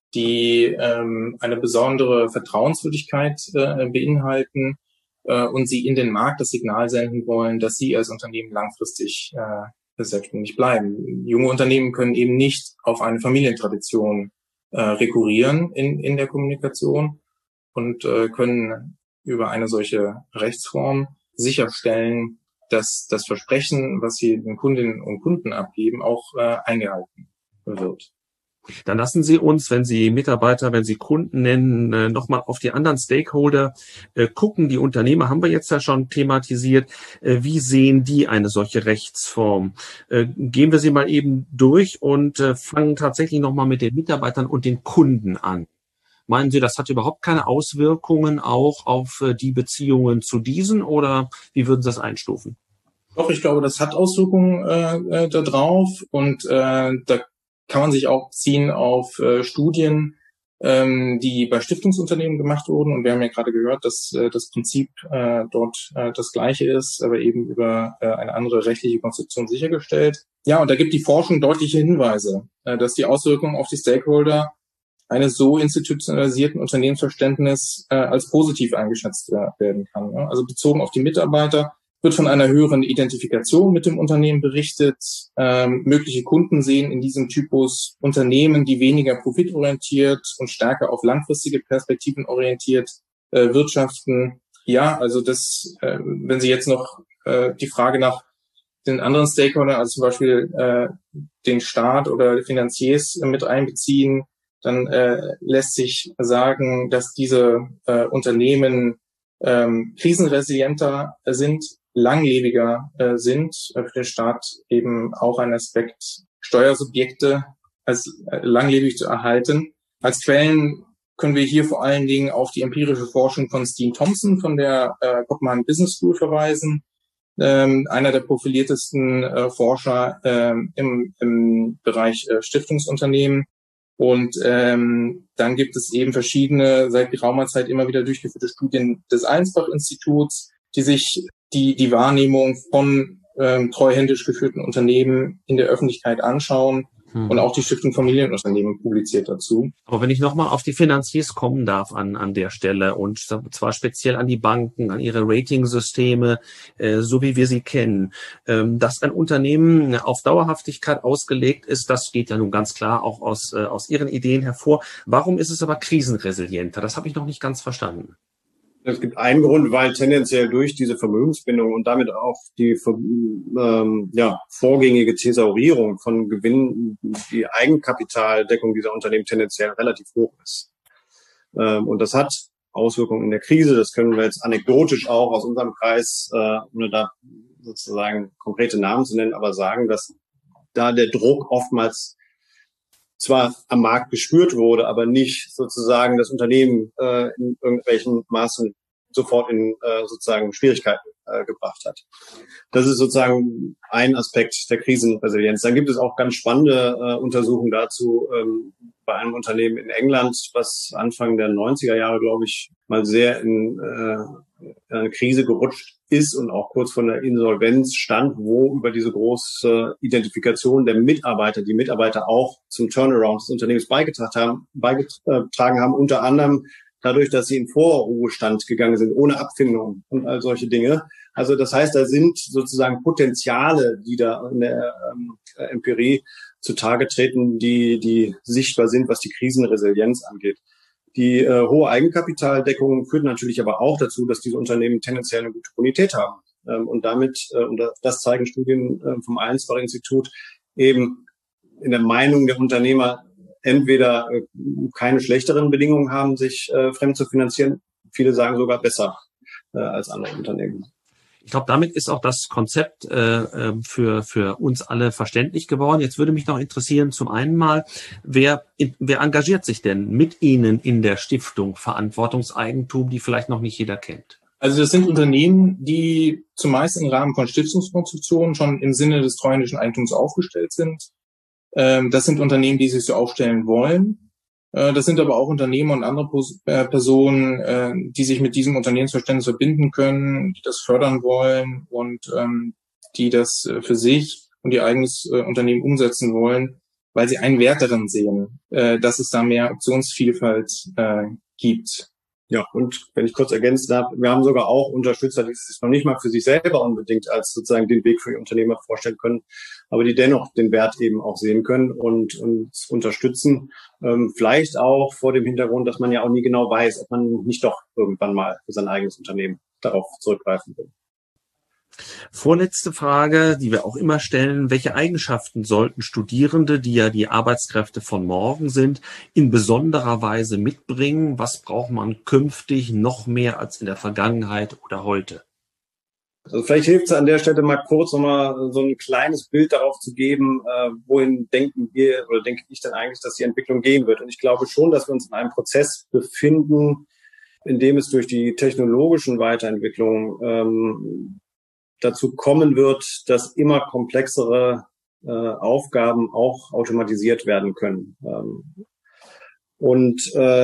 die ähm, eine besondere Vertrauenswürdigkeit äh, beinhalten äh, und Sie in den Markt das Signal senden wollen, dass Sie als Unternehmen langfristig äh, selbstständig bleiben. Junge Unternehmen können eben nicht auf eine Familientradition äh, rekurrieren in, in der Kommunikation und äh, können über eine solche Rechtsform sicherstellen, dass das Versprechen, was sie den Kundinnen und Kunden abgeben, auch äh, eingehalten wird. Dann lassen Sie uns, wenn Sie Mitarbeiter, wenn Sie Kunden nennen, äh, nochmal auf die anderen Stakeholder äh, gucken. Die Unternehmer haben wir jetzt ja schon thematisiert. Äh, wie sehen die eine solche Rechtsform? Äh, gehen wir sie mal eben durch und äh, fangen tatsächlich nochmal mit den Mitarbeitern und den Kunden an. Meinen Sie, das hat überhaupt keine Auswirkungen auch auf äh, die Beziehungen zu diesen oder wie würden Sie das einstufen? Doch, ich glaube, das hat Auswirkungen äh, da drauf und äh, da kann man sich auch beziehen auf äh, Studien, ähm, die bei Stiftungsunternehmen gemacht wurden. Und wir haben ja gerade gehört, dass äh, das Prinzip äh, dort äh, das gleiche ist, aber eben über äh, eine andere rechtliche Konstruktion sichergestellt. Ja, und da gibt die Forschung deutliche Hinweise, äh, dass die Auswirkungen auf die Stakeholder eines so institutionalisierten Unternehmensverständnisses äh, als positiv eingeschätzt werden kann. Ja? Also bezogen auf die Mitarbeiter wird von einer höheren Identifikation mit dem Unternehmen berichtet. Ähm, mögliche Kunden sehen in diesem Typus Unternehmen, die weniger profitorientiert und stärker auf langfristige Perspektiven orientiert äh, wirtschaften. Ja, also das, äh, wenn Sie jetzt noch äh, die Frage nach den anderen Stakeholdern, also zum Beispiel äh, den Staat oder Finanziers äh, mit einbeziehen, dann äh, lässt sich sagen, dass diese äh, Unternehmen ähm, krisenresilienter sind, langlebiger äh, sind, äh, für den Staat eben auch ein Aspekt, Steuersubjekte als äh, langlebig zu erhalten. Als Quellen können wir hier vor allen Dingen auf die empirische Forschung von Steen Thompson von der äh, Kopenhagen Business School verweisen, ähm, einer der profiliertesten äh, Forscher ähm, im, im Bereich äh, Stiftungsunternehmen. Und ähm, dann gibt es eben verschiedene, seit geraumer Zeit immer wieder durchgeführte Studien des Allensbach-Instituts, die sich die die Wahrnehmung von ähm, treuhändisch geführten Unternehmen in der Öffentlichkeit anschauen Hm. Und auch die Stiftung Familienunternehmen publiziert dazu. Aber wenn ich nochmal auf die Finanziers kommen darf an, an der Stelle und zwar speziell an die Banken, an ihre Ratingsysteme, äh, so wie wir sie kennen, ähm, dass ein Unternehmen auf Dauerhaftigkeit ausgelegt ist, das geht ja nun ganz klar auch aus, äh, aus Ihren Ideen hervor. Warum ist es aber krisenresilienter? Das habe ich noch nicht ganz verstanden. Es gibt einen Grund, weil tendenziell durch diese Vermögensbindung und damit auch die ähm, ja, vorgängige Thesaurierung von Gewinnen die Eigenkapitaldeckung dieser Unternehmen tendenziell relativ hoch ist. Ähm, und das hat Auswirkungen in der Krise. Das können wir jetzt anekdotisch auch aus unserem Kreis, äh, ohne da sozusagen konkrete Namen zu nennen, aber sagen, dass da der Druck oftmals zwar am Markt gespürt wurde, aber nicht sozusagen das Unternehmen äh, in irgendwelchen Maßen sofort in äh, sozusagen Schwierigkeiten äh, gebracht hat. Das ist sozusagen ein Aspekt der Krisenresilienz. Dann gibt es auch ganz spannende äh, Untersuchungen dazu ähm, bei einem Unternehmen in England, was Anfang der neunziger Jahre, glaube ich, mal sehr in äh, eine Krise gerutscht ist und auch kurz vor der Insolvenz stand, wo über diese große Identifikation der Mitarbeiter, die Mitarbeiter auch zum Turnaround des Unternehmens beigetragen haben, beigetragen haben, unter anderem dadurch, dass sie in Vorruhestand gegangen sind, ohne Abfindung und all solche Dinge. Also das heißt, da sind sozusagen Potenziale, die da in der ähm, Empirie zutage treten, die, die sichtbar sind, was die Krisenresilienz angeht. Die äh, hohe Eigenkapitaldeckung führt natürlich aber auch dazu, dass diese Unternehmen tendenziell eine gute Bonität haben. Ähm, und damit, äh, und das zeigen Studien äh, vom Allensbach-Institut, eben in der Meinung der Unternehmer entweder äh, keine schlechteren Bedingungen haben, sich äh, fremd zu finanzieren. Viele sagen sogar besser äh, als andere Unternehmen. Ich glaube, damit ist auch das Konzept äh, für für uns alle verständlich geworden. Jetzt würde mich noch interessieren, zum einen mal, wer wer engagiert sich denn mit Ihnen in der Stiftung Verantwortungseigentum, die vielleicht noch nicht jeder kennt? Also das sind Unternehmen, die zumeist im Rahmen von Stiftungskonstruktionen schon im Sinne des treuhändischen Eigentums aufgestellt sind. Ähm, das sind Unternehmen, die sich so aufstellen wollen. Das sind aber auch Unternehmer und andere Personen, die sich mit diesem Unternehmensverständnis verbinden können, die das fördern wollen und die das für sich und ihr eigenes Unternehmen umsetzen wollen, weil sie einen Wert darin sehen, dass es da mehr Optionsvielfalt gibt. Ja, und wenn ich kurz ergänzen darf, wir haben sogar auch Unterstützer, die sich noch nicht mal für sich selber unbedingt als sozusagen den Weg für ihr Unternehmer vorstellen können, aber die dennoch den Wert eben auch sehen können und uns unterstützen. Ähm, vielleicht auch vor dem Hintergrund, dass man ja auch nie genau weiß, ob man nicht doch irgendwann mal für sein eigenes Unternehmen darauf zurückgreifen will. Vorletzte Frage, die wir auch immer stellen: Welche Eigenschaften sollten Studierende, die ja die Arbeitskräfte von morgen sind, in besonderer Weise mitbringen? Was braucht man künftig noch mehr als in der Vergangenheit oder heute? Also vielleicht hilft es an der Stelle mal kurz nochmal so ein kleines Bild darauf zu geben, äh, wohin denken wir oder denke ich denn eigentlich, dass die Entwicklung gehen wird. Und ich glaube schon, dass wir uns in einem Prozess befinden, in dem es durch die technologischen Weiterentwicklungen ähm, dazu kommen wird, dass immer komplexere äh, Aufgaben auch automatisiert werden können. Ähm, und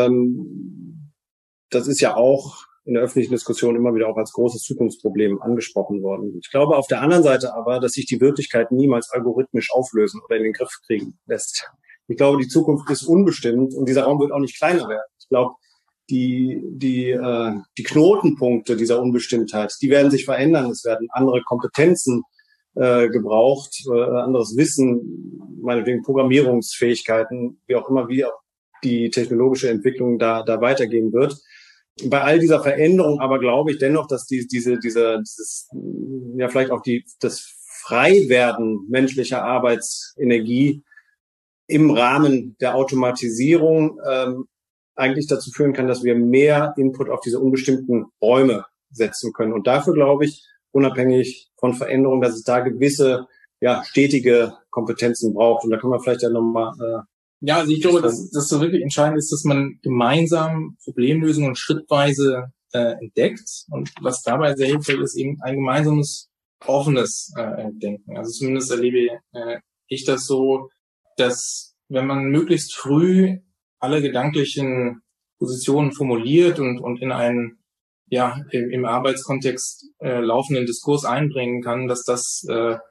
ähm, das ist ja auch in der öffentlichen Diskussion immer wieder auch als großes Zukunftsproblem angesprochen worden. Ich glaube auf der anderen Seite aber, dass sich die Wirklichkeit niemals algorithmisch auflösen oder in den Griff kriegen lässt. Ich glaube, die Zukunft ist unbestimmt und dieser Raum wird auch nicht kleiner werden. Ich glaube, Die, die, äh, die Knotenpunkte dieser Unbestimmtheit, die werden sich verändern. Es werden andere Kompetenzen äh, gebraucht, äh, anderes Wissen, meinetwegen Programmierungsfähigkeiten, wie auch immer, wie auch die technologische Entwicklung da, da weitergehen wird. Bei all dieser Veränderung aber glaube ich dennoch, dass die, diese, diese, dieses, ja vielleicht auch die, das Freiwerden menschlicher Arbeitsenergie im Rahmen der Automatisierung ähm, eigentlich dazu führen kann, dass wir mehr Input auf diese unbestimmten Räume setzen können. Und dafür glaube ich, unabhängig von Veränderungen, dass es da gewisse, ja, stetige Kompetenzen braucht. Und da können wir vielleicht ja nochmal... Äh, ja, also ich glaube, dass das so wirklich entscheidend ist, dass man gemeinsam Problemlösungen schrittweise äh, entdeckt. Und was dabei sehr hilfreich ist, eben ein gemeinsames, offenes äh, Denken. Also zumindest erlebe äh, ich das so, dass wenn man möglichst früh alle gedanklichen Positionen formuliert und, und in einen, ja, im, im Arbeitskontext äh, laufenden Diskurs einbringen kann, dass das äh,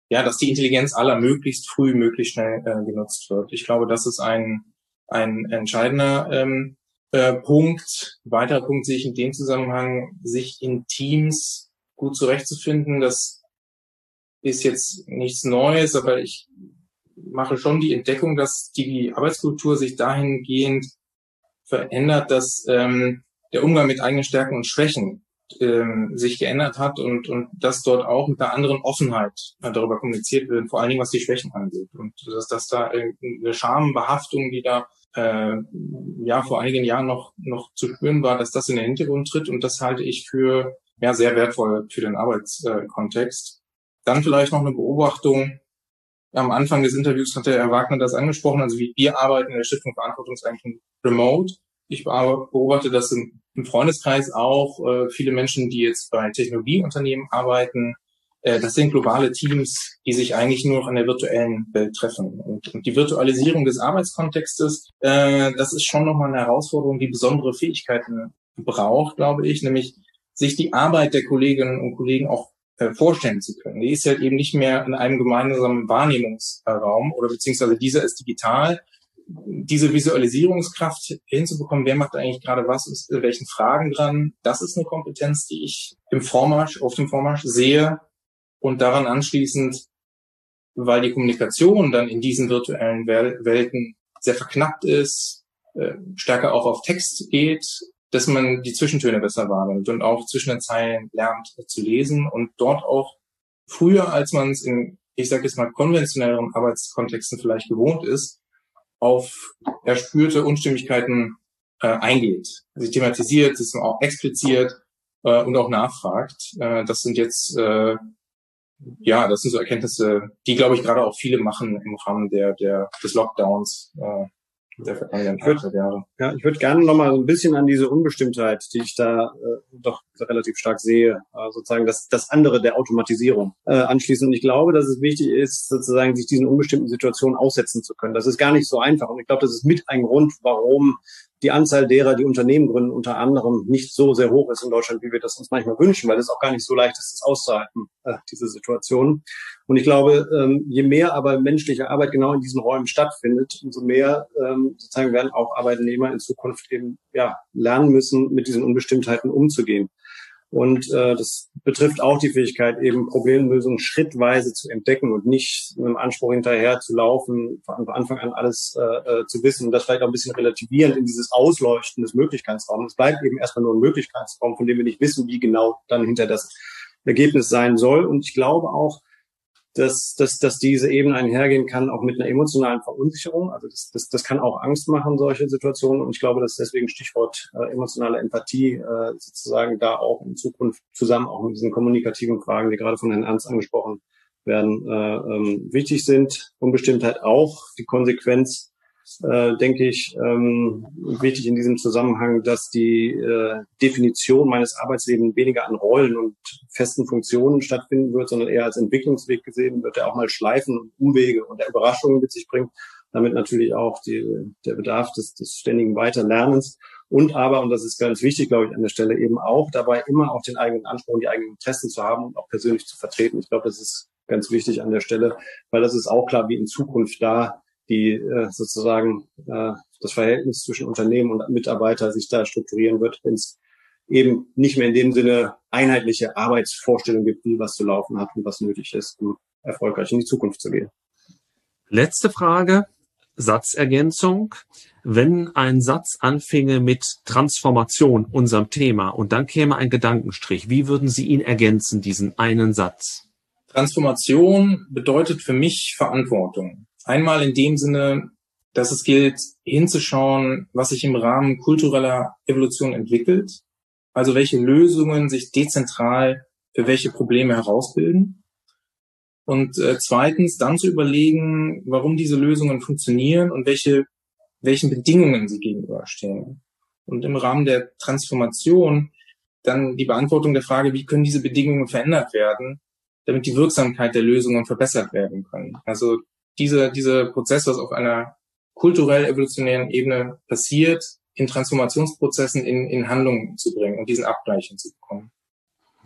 ja, dass die Intelligenz aller möglichst früh, möglichst schnell äh, genutzt wird. Ich glaube, das ist ein, ein entscheidender ähm, äh, Punkt. Ein weiterer Punkt sehe ich in dem Zusammenhang, sich in Teams gut zurechtzufinden. Das ist jetzt nichts Neues, aber ich mache schon die Entdeckung, dass die Arbeitskultur sich dahingehend verändert, dass ähm, der Umgang mit eigenen Stärken und Schwächen ähm, sich geändert hat und und dass dort auch mit einer anderen Offenheit darüber kommuniziert wird, vor allen Dingen was die Schwächen angeht. Und dass, dass da eine Schambehaftung, die da äh, ja vor einigen Jahren noch noch zu spüren war, dass das in den Hintergrund tritt, und das halte ich für ja sehr wertvoll für den Arbeitskontext. Dann vielleicht noch eine Beobachtung. Am Anfang des Interviews hatte Herr Wagner das angesprochen, also wie wir arbeiten in der Stiftung Verantwortungseigentum remote. Ich beobachte das im, im Freundeskreis auch. Äh, viele Menschen, die jetzt bei Technologieunternehmen arbeiten, äh, das sind globale Teams, die sich eigentlich nur noch in der virtuellen Welt treffen. Und, und die Virtualisierung des Arbeitskontextes, äh, das ist schon nochmal eine Herausforderung, die besondere Fähigkeiten braucht, glaube ich, nämlich sich die Arbeit der Kolleginnen und Kollegen auch äh, vorstellen zu können. Die ist halt eben nicht mehr in einem gemeinsamen Wahrnehmungsraum oder beziehungsweise dieser ist digital. Diese Visualisierungskraft hinzubekommen, wer macht eigentlich gerade was, ist äh, welchen Fragen dran, das ist eine Kompetenz, die ich im Vormarsch, auf dem Vormarsch sehe, und daran anschließend, weil die Kommunikation dann in diesen virtuellen Wel- Welten sehr verknappt ist, äh, stärker auch auf Text geht, dass man die Zwischentöne besser wahrnimmt und auch zwischen den Zeilen lernt äh, zu lesen und dort auch früher, als man es in, ich sage jetzt mal, konventionelleren Arbeitskontexten vielleicht gewohnt ist, auf erspürte Unstimmigkeiten äh, eingeht. Sie thematisiert, es auch expliziert äh, und auch nachfragt. Äh, das sind jetzt, äh, ja, das sind so Erkenntnisse, die, glaube ich, gerade auch viele machen im Rahmen der, der des Lockdowns äh, der vergangenen Jahre. Ja, ich würde gerne nochmal so ein bisschen an diese Unbestimmtheit, die ich da äh, doch relativ stark sehe, äh, sozusagen das, das andere der Automatisierung äh, anschließen. Und ich glaube, dass es wichtig ist, sozusagen sich diesen unbestimmten Situationen aussetzen zu können. Das ist gar nicht so einfach. Und ich glaube, das ist mit ein Grund, warum die Anzahl derer, die Unternehmen gründen, unter anderem nicht so sehr hoch ist in Deutschland, wie wir das uns manchmal wünschen, weil es auch gar nicht so leicht ist, das auszuhalten, äh, diese Situation. Und ich glaube, ähm, je mehr aber menschliche Arbeit genau in diesen Räumen stattfindet, umso mehr ähm, sozusagen werden auch Arbeitnehmer in Zukunft eben ja lernen müssen, mit diesen Unbestimmtheiten umzugehen. Und äh, das betrifft auch die Fähigkeit, eben Problemlösungen schrittweise zu entdecken und nicht mit dem Anspruch hinterher zu laufen, von Anfang an alles äh, zu wissen und das vielleicht auch ein bisschen relativierend in dieses Ausleuchten des Möglichkeitsraums. Es bleibt eben erstmal nur ein Möglichkeitsraum, von dem wir nicht wissen, wie genau dann hinter das Ergebnis sein soll. Und ich glaube auch, dass, dass, dass diese Ebene einhergehen kann, auch mit einer emotionalen Verunsicherung. Also das, das, das kann auch Angst machen, solche Situationen. Und ich glaube, dass deswegen Stichwort äh, emotionale Empathie äh, sozusagen da auch in Zukunft zusammen auch mit diesen kommunikativen Fragen, die gerade von Herrn Ernst angesprochen werden, äh, ähm, wichtig sind. Unbestimmtheit auch, die Konsequenz, äh, denke ich, ähm, wichtig in diesem Zusammenhang, dass die äh, Definition meines Arbeitslebens weniger an Rollen und festen Funktionen stattfinden wird, sondern eher als Entwicklungsweg gesehen wird, der auch mal Schleifen und Umwege und Überraschungen mit sich bringt. Damit natürlich auch die, der Bedarf des, des ständigen Weiterlernens. Und aber, und das ist ganz wichtig, glaube ich, an der Stelle eben auch, dabei immer auch den eigenen Anspruch und die eigenen Interessen zu haben und auch persönlich zu vertreten. Ich glaube, das ist ganz wichtig an der Stelle, weil das ist auch klar, wie in Zukunft da die äh, sozusagen äh, das Verhältnis zwischen Unternehmen und Mitarbeiter sich da strukturieren wird, wenn es eben nicht mehr in dem Sinne einheitliche Arbeitsvorstellungen gibt, wie was zu laufen hat und was nötig ist, um erfolgreich in die Zukunft zu gehen. Letzte Frage, Satzergänzung. Wenn ein Satz anfinge mit Transformation, unserem Thema, und dann käme ein Gedankenstrich, wie würden Sie ihn ergänzen, diesen einen Satz? Transformation bedeutet für mich Verantwortung. Einmal in dem Sinne, dass es gilt, hinzuschauen, was sich im Rahmen kultureller Evolution entwickelt, also welche Lösungen sich dezentral für welche Probleme herausbilden. Und äh, zweitens dann zu überlegen, warum diese Lösungen funktionieren und welche welchen Bedingungen sie gegenüberstehen. Und im Rahmen der Transformation dann die Beantwortung der Frage, wie können diese Bedingungen verändert werden, damit die Wirksamkeit der Lösungen verbessert werden kann. Also Diese, dieser Prozess, was auf einer kulturell-evolutionären Ebene passiert, in Transformationsprozessen in, in Handlungen zu bringen und diesen Abgleich hinzubekommen.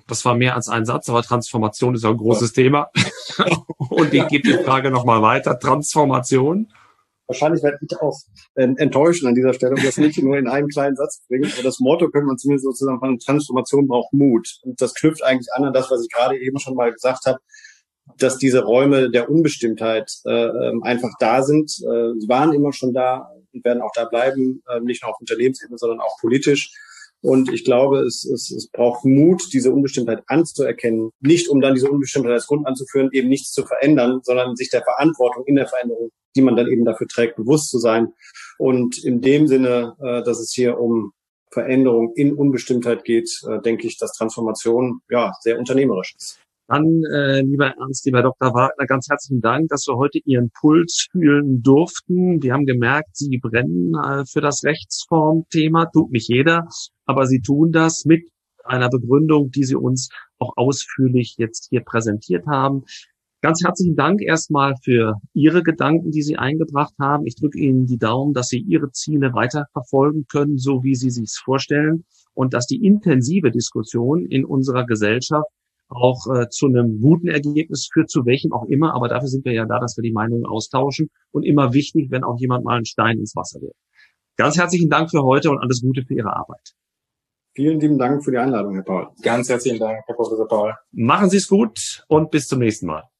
Das war mehr als ein Satz, aber Transformation ist ja ein großes ja. Thema. Und ich gebe die Frage nochmal weiter. Transformation. Wahrscheinlich werde ich auch enttäuschen an dieser Stelle und das nicht nur in einem kleinen Satz bringen. Aber das Motto könnte man zumindest so zusammenfassen: Transformation braucht Mut. Und das knüpft eigentlich an an das, was ich gerade eben schon mal gesagt habe, dass diese Räume der Unbestimmtheit äh, einfach da sind. Äh, sie waren immer schon da und werden auch da bleiben, äh, nicht nur auf Unternehmensebene, sondern auch politisch. Und ich glaube, es, es, es braucht Mut, diese Unbestimmtheit anzuerkennen. Nicht, um dann diese Unbestimmtheit als Grund anzuführen, eben nichts zu verändern, sondern sich der Verantwortung in der Veränderung, die man dann eben dafür trägt, bewusst zu sein. Und in dem Sinne, äh, dass es hier um Veränderung in Unbestimmtheit geht, äh, denke ich, dass Transformation ja sehr unternehmerisch ist. Dann, äh, lieber Ernst, lieber Doktor Wagner, ganz herzlichen Dank, dass wir heute Ihren Puls fühlen durften. Wir haben gemerkt, Sie brennen äh, für das Rechtsformthema, tut nicht jeder, aber Sie tun das mit einer Begründung, die Sie uns auch ausführlich jetzt hier präsentiert haben. Ganz herzlichen Dank erstmal für Ihre Gedanken, die Sie eingebracht haben. Ich drücke Ihnen die Daumen, dass Sie Ihre Ziele weiterverfolgen können, so wie Sie sich's vorstellen, und dass die intensive Diskussion in unserer Gesellschaft auch äh, zu einem guten Ergebnis führt, zu welchem auch immer. Aber dafür sind wir ja da, dass wir die Meinungen austauschen. Und immer wichtig, wenn auch jemand mal einen Stein ins Wasser wirft. Ganz herzlichen Dank für heute und alles Gute für Ihre Arbeit. Vielen lieben Dank für die Einladung, Herr Paul. Ganz herzlichen Dank, Herr Professor Paul. Machen Sie es gut und bis zum nächsten Mal.